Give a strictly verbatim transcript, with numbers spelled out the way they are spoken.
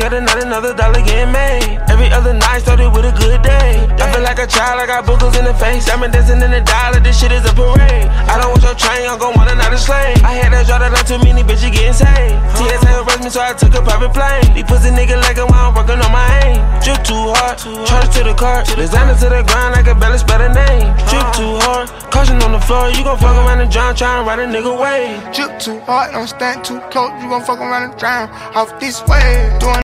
other night, another dollar getting made. Every other night started with a good day. I feel like a child, I got boogers in the face. I'm dancing in the dollar, this shit is a parade. I don't want your train, I'm gon' want another slave. I had that draw that out too many bitches getting saved. T S A arrest me, so I took a private plane. These pussy niggas like it while I'm working on my aim. Drip too hard, charge to the car. Designer to the ground, like a belly spell a name. Drip too hard, caution on the floor. You gon' fuck around and drown, tryna ride a nigga way. Drip too hard, don't stand too close. You gon' fuck around and drown off this way. Doing